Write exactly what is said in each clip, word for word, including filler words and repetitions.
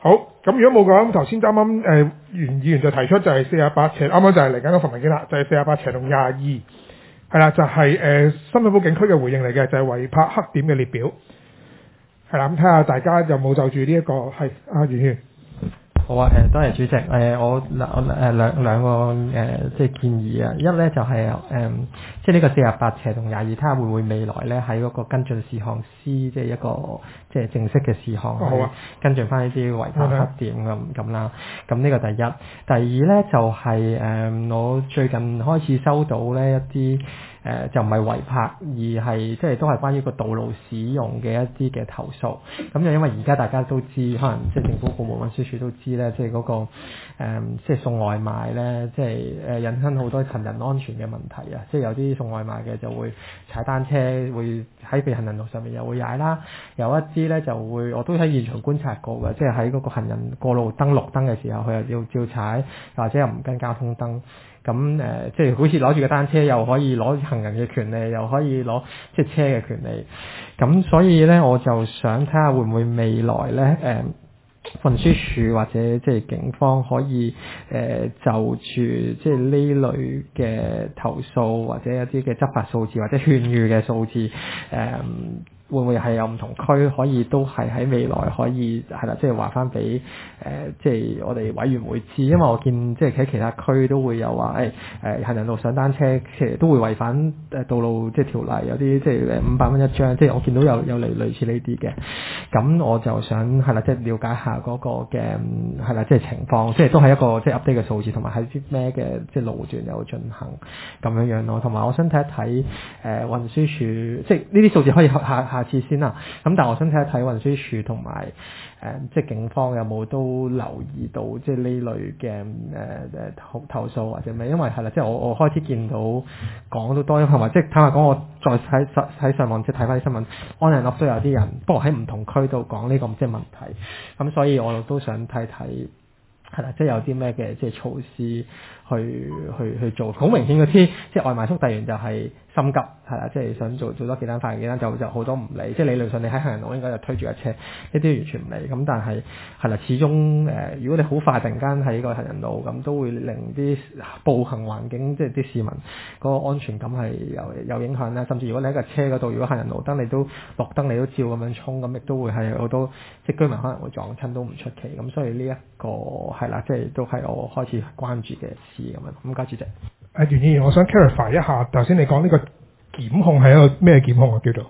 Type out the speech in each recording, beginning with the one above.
好，咁如果冇嘅話，咁頭先啱啱誒袁議員就提出就係四十八斜，啱啱就係嚟緊嗰份文件啦，就係四十八斜同廿二，係啦，就係、是、誒、呃、深水埗警區嘅回應嚟嘅，就係、是、違泊黑點嘅列表，係啦，咁睇下大家有冇就住呢一個係啊袁議員。 好啊，誒多謝主席。誒、呃、我兩誒兩兩個誒、呃、即係建議啊。一咧就係、是、誒、呃、即係呢個四十八斜同廿二，睇下會唔會未來咧喺嗰個跟進事項 C， 即係一個即係正式嘅事項去、 哦啊、 跟進翻呢啲違泊黑點咁咁啦。咁呢個第一。第二咧就係、是、誒、呃、我最近開始收到咧一啲。誒、呃、就唔係違泊，而係即係都係關於個道路使用嘅一啲嘅投訴。咁就因為而家大家都知，可能即係政府部門運輸署都知咧，即係嗰、那個、呃、即係送外賣咧，即係誒、呃、引申好多行人安全嘅問題啊！即係有啲送外賣嘅就會踩單車，會喺被行人路上面又會踩啦；有一啲咧就會，我都喺現場觀察過嘅，即係喺嗰個行人過路燈綠燈嘅時候，佢又要照踩，或者又唔跟交通燈。咁誒、呃，即係好似攞住個單車，又可以攞行人嘅權利，又可以攞即係車嘅權利。咁所以咧，我就想睇下會唔會未來咧，誒、呃、運輸署或者即係警方可以誒、呃、就住即係呢類嘅投訴或者一啲嘅執法數字或者勸喻嘅數字誒。呃會唔會係有唔同區可以都係喺未來可以係啦，即係話翻俾誒，即係我哋委員會知，因為我見即係喺其他區都會有話誒誒行人路上單車其實都會違反誒道路即係條例，有啲即係誒五百蚊一張，即係我見到有有類類似呢啲嘅，咁我就想係啦，即係了解下嗰個嘅係啦，即係情況，即係都係一個即係 update 嘅數字，同埋喺啲咩嘅即係路段有進行咁樣樣咯，同埋我想睇一睇誒運輸署，即係呢啲數字可以下下。下次先啦，咁但係我想睇一睇運輸署同埋誒即係警方有冇都留意到即係呢類嘅誒誒投投訴或者咩？因為係啦，即係我我開始見到講都多，同埋即係坦白講，我再喺喺上網即係睇翻啲新聞，on and off都有啲人，不過喺唔同區度講呢個即係問題，咁所以我都想睇睇。係啦，即係有啲咩嘅即係措施去去去做，好明顯嗰啲即係外賣速遞員就係心急，係啦，即係想做做多幾單快幾單，就就好多唔理，即係理論上你喺行人路應該就推住架車，呢啲完全唔理。咁但係係啦，始終誒、呃，如果你好快突然間喺個行人路咁，都會令啲步行環境即係啲市民嗰個安全感係有有影響啦。甚至如果你喺架車嗰度，如果行人路燈你都綠燈你都照咁樣衝，咁亦都會係好多即係居民可能會撞親都唔出奇。咁所以呢、這、一個係啦，即係都係我開始關注嘅事咁樣。咁，多謝主席。 誒袁議員，我想 clarify 一下，頭先你講呢個檢控係一個咩檢控啊？叫做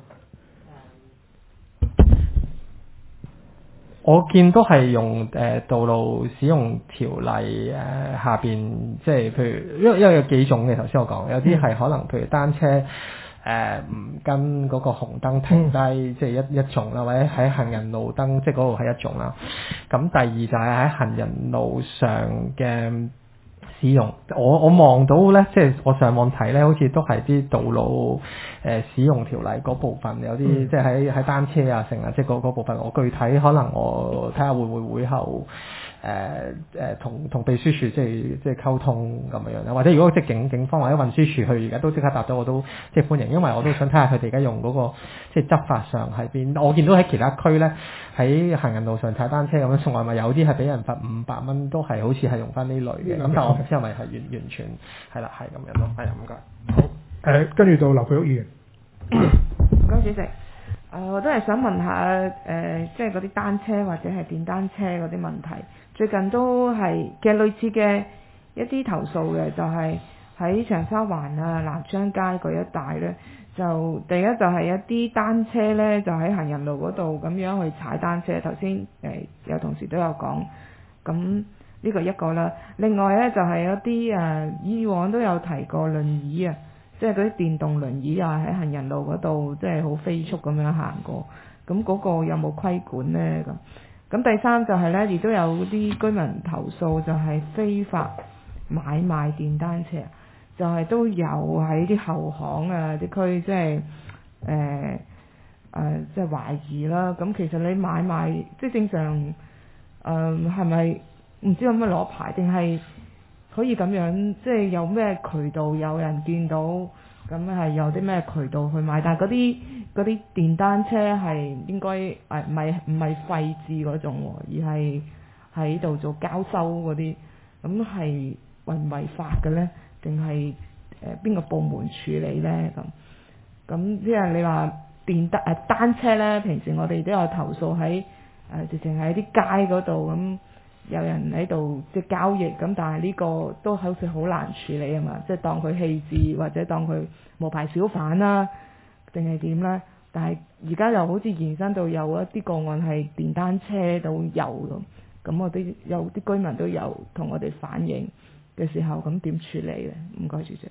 我見都係用誒、呃、道路使用條例誒、呃、下邊，即係譬如因為因為有幾種嘅，頭先我講有啲係可能譬如單車誒唔、呃、跟嗰個紅燈停低，嗯、即係一一種啦，或者喺行人路燈，即係嗰度係一種啦。咁第二就係喺行人路上嘅使用，我我望到咧，即係我上網睇咧，好似都係啲道路誒、呃、使用條例嗰部分有啲，嗯、即係喺喺單車啊成啊，即係嗰嗰部分，我具體可能我睇下會唔會會後誒誒同同秘書處即係即係溝通咁樣樣，或者如果即係警警方或者運輸署佢而家都即刻答咗，我都即係歡迎，因為我都想睇下佢哋而家用嗰個即係執法上喺邊。我見到喺其他區咧，喺行人路上踩單車咁樣送外賣，有啲係俾人罰五百蚊，都係好似係用翻呢類嘅。咁、嗯、但係我唔知係咪係完完全係啦，係咁樣咯。係啊，唔該。 好，誒、呃，跟住到劉佩玉議員。 唔該，主席。誒、呃，我都係想問下誒、呃，即係嗰啲單車或者係電單車嗰啲問題，最近都係嘅類似嘅一啲投訴嘅，就係、是、喺長沙灣啊、南昌街嗰一帶呢。就第一就係一啲單車呢，就喺行人路嗰度咁樣去踩單車。頭先誒有同事都有講，咁呢個一個啦。另外呢，就係、是、有啲誒、呃、以往都有提過輪椅啊。即係嗰啲電動輪椅啊，喺行人路嗰度，即係好飛速咁樣行過。咁嗰個有冇規管呢？咁咁第三就係呢，亦都有啲居民投訴，就係非法買賣電單車，就係、是、都有喺啲後巷啊啲區，即係誒誒，即係懷疑啦。咁其實你買賣即係正常誒，係咪唔知有咩攞牌定係？可以咁樣，即係有咩渠道有人見到，咁係有啲咩渠道去買？但係嗰啲嗰啲電單車係應該誒唔係唔係廢置嗰種，而係喺度做交收嗰啲，咁係違唔違法嘅咧？定係誒邊個部門處理咧？咁咁即係你話電單誒單車咧，平時我哋都有投訴喺誒直情喺啲街嗰度咁。有人喺度即係交易咁，但係呢個都好似好難處理啊嘛！即係當佢棄置或者當佢無牌小販啦，定係點啦？但係而家又好似延伸到有一啲個案係電單車都有咁，咁我哋有啲居民都有同我哋反映嘅時候，咁點處理咧？唔該，主席。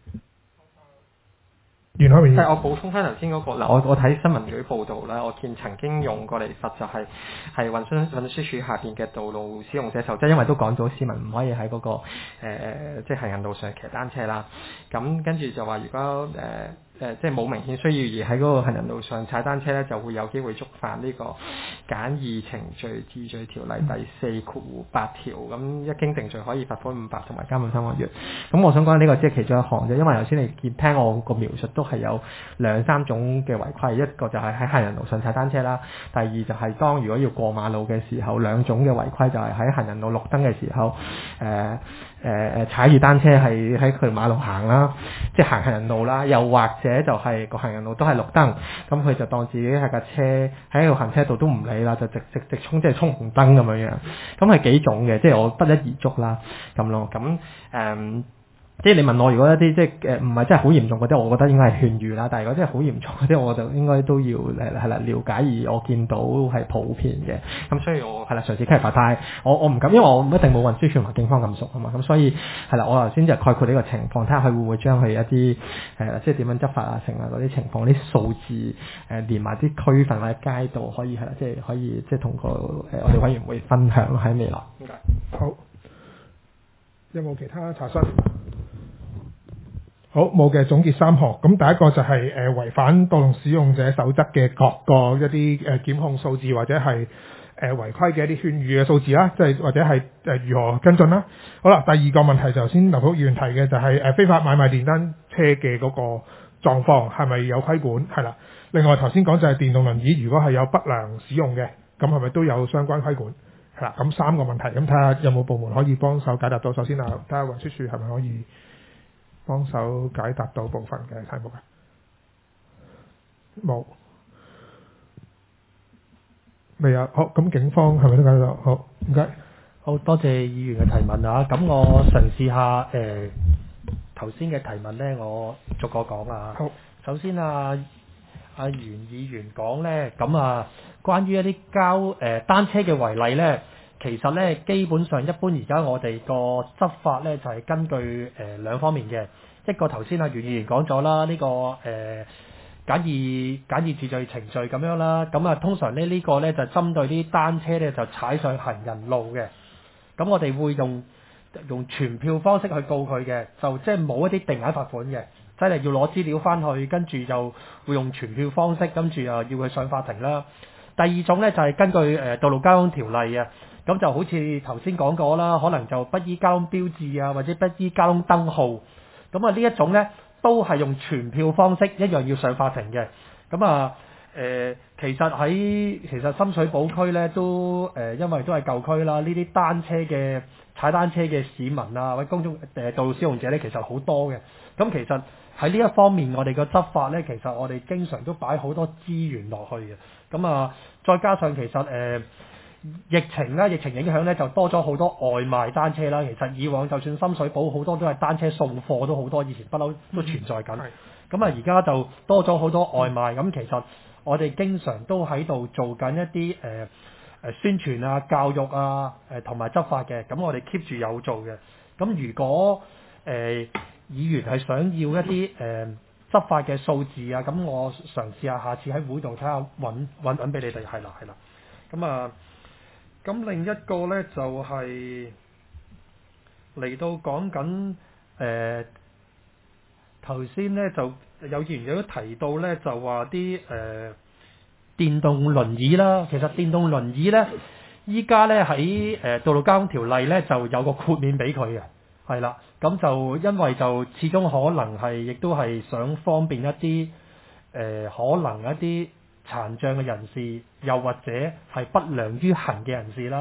袁海明， 係我補充翻頭先嗰個嗱，我我睇新聞嗰啲報道咧，我見曾經用過嚟罰就係係運輸運輸署下邊嘅道路使用者守則，因為都講咗市民唔可以喺嗰、那個誒、呃、即係行人路上騎單車啦。咁跟住就話如果誒。呃誒、呃、即係冇明顯需要而喺嗰個行人路上踩單車咧，就會有機會觸犯呢個簡易程序治罪條例第四括弧八條。咁一經定罪可以罰款五百同埋監禁三個月。咁我想講呢個只係其中一項啫，因為頭先你見聽我個描述都係有兩三種嘅違規，一個就係喺行人路上踩單車啦，第二就係當如果要過馬路嘅時候，兩種嘅違規就係喺行人路綠燈嘅時候，誒誒誒踩住單車係喺佢馬路行啦，即係行行人路啦，又或者者就係個行人路都係綠燈，咁佢就當自己係架車喺個行車道都唔理啦，就直直直衝，即係衝紅燈咁樣樣。咁係幾種嘅，即係我不一而足啦咁咯。咁誒、嗯，即係你問我，如果一啲即係誒唔係真係好嚴重嗰啲，我覺得應該係勸喻啦。但係如果真係好嚴重嗰啲，我就應該都要誒係啦了解，而我見到係普遍嘅。咁所以我係啦嘗試傾下，但係我我唔敢，因為我唔一定冇運輸署同警方咁熟啊嘛。咁所以係啦，我頭先就概括呢個情況，睇下佢會唔會將佢一啲誒即係點樣執法啊，成啊嗰啲情況，啲數字誒、呃、連埋啲區份或者街道，可以係啦，即係可以即係同個誒、呃、我哋委員會分享喺未來。 點解？好，有冇其他查詢？好，冇嘅，總結三項。咁第一個就係誒違反道路使用者守則嘅各個一啲誒檢控數字，或者係誒違規嘅一啲勸喻嘅數字啦，即係或者係誒如何跟進啦。好啦，第二個問題就頭先劉福議員提嘅就係誒非法買賣電單車嘅嗰個狀況係咪有規管？係啦。另外頭先講就係電動輪椅，如果係有不良使用嘅，咁係咪都有相關規管？係啦。咁三個問題，咁睇下有冇部門可以幫手解答到。首先啊，睇下運輸署係咪可以幫手解答到部分嘅題目啊？冇，未有。好，咁警方係咪都解答到？好，唔該。 好多謝議員嘅提問啊！咁我嘗試下誒頭先嘅提問呢，我逐個講啊。 好， 首先啊，阿袁議員講呢，咁啊，關於一啲交誒、呃、單車嘅違例呢，其實呢，基本上一般而家我哋個執法呢，就係、是、根據誒、呃、兩方面嘅，一個頭先阿袁議員講咗啦，呢、這個誒。呃簡易簡易治罪程序咁樣啦，咁啊通常呢呢個呢就針對啲單車呢就踩上行人路嘅，咁我哋會用用傳票方式去告佢嘅，就即係冇一啲定額罰款嘅，即係要攞資料翻去，跟住就會用傳票方式，跟住又要佢上法庭啦。第二種呢就係根據誒道路交通條例啊，咁就好似頭先講過啦，可能就不依交通標誌啊，或者不依交通燈號，咁啊呢一種呢。都係用傳票方式一樣要上法庭嘅，咁啊誒，其實喺其實深水埗區咧都誒、呃，因為都係舊區啦，呢啲單車嘅踩單車嘅市民啊，或者公眾誒、呃、道路使用者咧，其實好多嘅。咁其實喺呢一方面，我哋嘅執法咧，其實我哋經常都擺好多資源落去嘅。咁啊，再加上其實誒。呃疫情咧，疫情影響咧就多咗好多外賣單車啦。其實以往就算深水埗好多都係單車送貨都好多，以前不嬲都存在緊。咁啊而家就多咗好多外賣。咁其實我哋經常都喺度做緊一啲誒誒宣傳啊、教育啊、誒同埋執法嘅。咁我哋 keep 住有做嘅。咁如果誒、呃、議員係想要一啲誒、呃、執法嘅數字啊，咁我嘗試下下次喺會度睇下揾揾揾俾你哋。係啦係啦。咁啊。咁另一個咧就係、是、嚟到講緊誒頭先咧就有議員有提到咧就話啲誒電動輪椅啦，其實電動輪椅咧依家咧喺誒道路交通條例咧就有個豁免俾佢嘅，係啦，咁就因為就始終可能係亦都係想方便一啲誒、呃、可能一啲殘障嘅人士，又或者係不良於行嘅人士啦，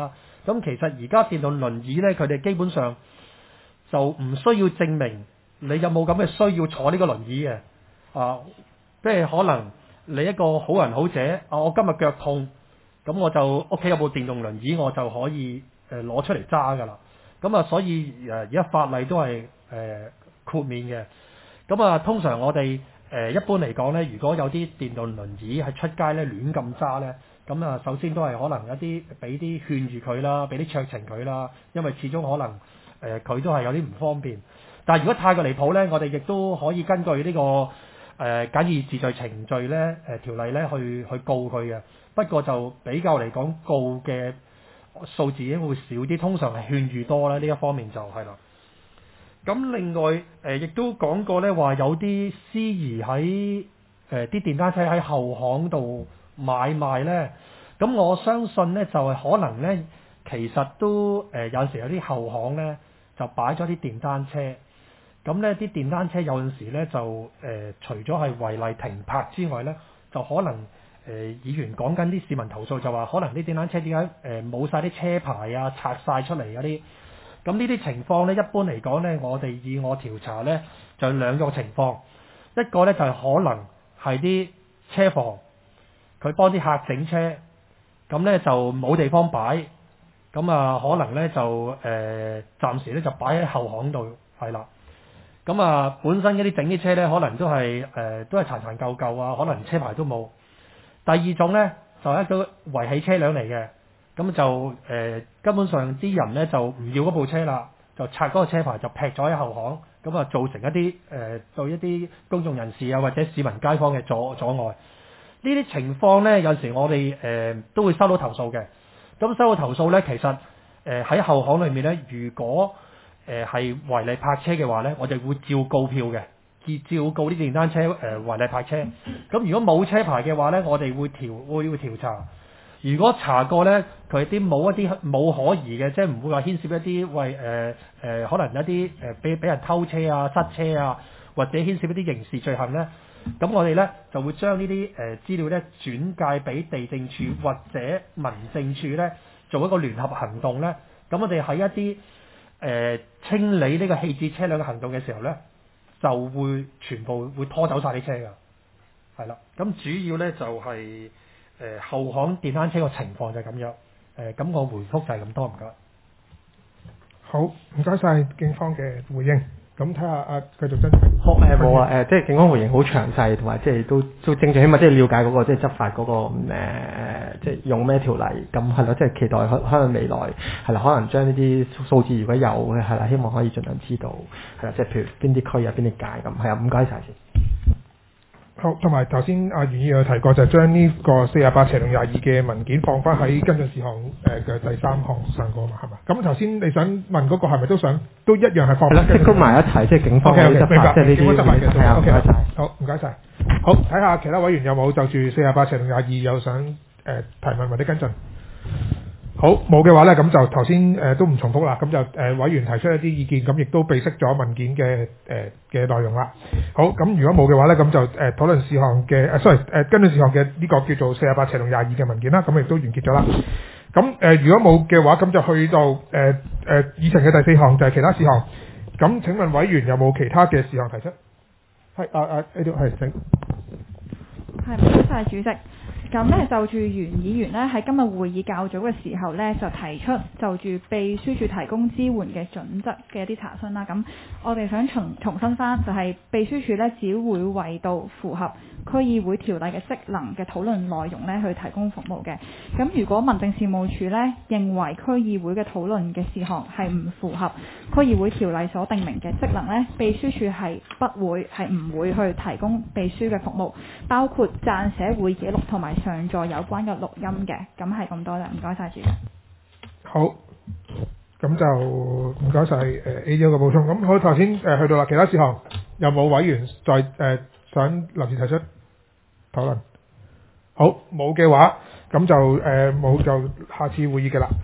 咁其實而家電動輪椅咧，佢哋基本上就唔需要證明你有冇咁嘅需要坐呢個輪椅嘅。啊，即係可能你一個好人好姐，啊，我今日腳痛，咁我就屋企有部電動輪椅，我就可以誒攞、呃、出嚟揸㗎啦。咁啊，所以誒而家法例都係誒、呃、豁免嘅。咁啊，通常我哋誒、呃、一般嚟講咧，如果有啲電動輪椅係出街咧亂咁揸咧。咁啊，首先都係可能一啲俾啲勸喻佢啦，俾啲酌情佢啦，因為始終可能誒佢、呃、都係有啲唔方便。但係如果太過離譜咧，我哋亦都可以根據呢、這個誒、呃、簡易治罪程序咧誒、呃、條例咧去去告佢嘅。不過就比較嚟講告嘅數字已經會少啲，通常係勸喻多啦。呢一方面就係啦。咁另外誒亦、呃、都講過咧，話有啲司儀喺誒啲電單車喺後巷度買賣咧，咁我相信咧就係、是、可能咧，其實都誒、呃、有陣時有啲後巷咧就擺咗啲電單車，咁咧啲電單車有陣時咧就誒、呃、除咗係違例停泊之外咧，就可能誒、呃、議員講緊啲市民投訴就話，可能啲電單車點解誒冇晒啲車牌啊，拆晒出嚟嗰啲，咁呢啲情況咧一般嚟講咧，我哋以我調查咧就有兩個情況，一個咧就係、是、可能係啲車房。佢幫啲客整車，咁咧就冇地方擺，咁啊可能咧就誒、呃、暫時咧就擺喺後巷度，係啦。咁啊本身嗰啲整啲車咧，可能都係誒、呃、都係殘殘舊舊啊，可能車牌都冇。第二種咧就係、一個遺棄車輛嚟嘅，咁就誒、呃、根本上啲人咧就唔要嗰部車啦，就拆嗰個車牌就劈咗喺後巷，咁啊造成一啲誒、呃、對一啲公眾人士啊或者市民街坊嘅阻阻礙。呢啲情況咧，有時我哋誒、呃、都會收到投訴嘅。咁收到投訴咧，其實誒喺、呃、後巷裏面咧，如果誒係違例泊車嘅話咧，我哋會照告票嘅，照照告啲電單車誒、呃、違例泊車。咁如果冇車牌嘅話咧，我哋會調會會調查。如果查過咧，佢啲冇一啲冇可疑嘅，即係唔會話牽涉一啲為誒誒可能一啲誒俾俾人偷車啊、塞車啊，或者牽涉一啲刑事罪行咧。咁我哋咧就會將呢啲誒資料咧轉介俾地政處或者民政處咧做一個聯合行動咧。咁我哋喺一啲誒、呃、清理呢個棄置車輛嘅行動嘅時候咧，就會全部會拖走晒啲車㗎。係啦，咁主要咧就係、是、誒、呃、後巷電單車個情況就係咁樣。誒、呃、咁我回覆就係咁多，唔該。 好，唔該晒警方嘅回應。咁睇下啊，繼續跟住。 好誒冇啊誒，即係警方回應好詳細，同埋即係都都正正，起碼即係了解嗰、那個即係執法嗰、那個誒、呃，即係用咩條例咁係咯，即係期待可可能未來係啦，可能將呢啲數字如果有嘅係啦，希望可以盡量知道係啦，即係譬如邊啲區啊、邊啲界咁係啊，唔該晒先。 好，同埋頭先阿袁議員有提過，就係將呢個四十八斜同廿二嘅文件放翻喺跟進事項誒嘅第三項上個嘛，係嘛？咁頭先你想問嗰個係咪都想都一樣係放？係啦，即係 group 埋一齊，即係警方嘅執法，即係呢啲係啊，唔該晒。好，唔該晒。好，睇下其他委員有冇就住四十八斜同廿二有想誒、呃、提問或者跟進。好，冇嘅話咧，咁就頭先誒都唔重複啦，咁就誒、呃、委員提出一啲意見，咁亦都備悉咗文件嘅誒嘅內容啦。好，咁如果冇嘅話咧，咁就誒、呃、討論事項嘅誒 sorry 誒跟進事項嘅呢個叫做四十八斜同廿二嘅文件啦，咁亦都完結咗啦。咁誒、呃、如果冇嘅話，咁就去到誒誒、呃呃、議程嘅第四項就係其他事項。咁請問委員有冇其他嘅事項提出？係啊啊呢度係請。 係，唔該晒主席。咁咧就住袁議員咧喺今日會議較早嘅時候咧就提出就住秘書處提供支援嘅準則嘅一啲查詢啦。咁我哋想重重申翻，就係秘書處咧只會為到符合區議會條例嘅職能嘅討論內容咧去提供服務嘅。咁如果民政事務處咧認為區議會嘅討論嘅事項係唔符合區議會條例所定明嘅職能咧，秘書處係不會係唔會去提供秘書嘅服務，包括撰寫會記錄同埋上載有關嘅錄音嘅。咁係咁多啦，唔該晒主席。 好，咁就唔該晒誒 A 嘅補充。咁好，頭先誒去到啦，其他事項有冇委員再誒、呃、想臨時提出討論？好，冇嘅話，咁就誒冇、呃、就下次會議嘅啦。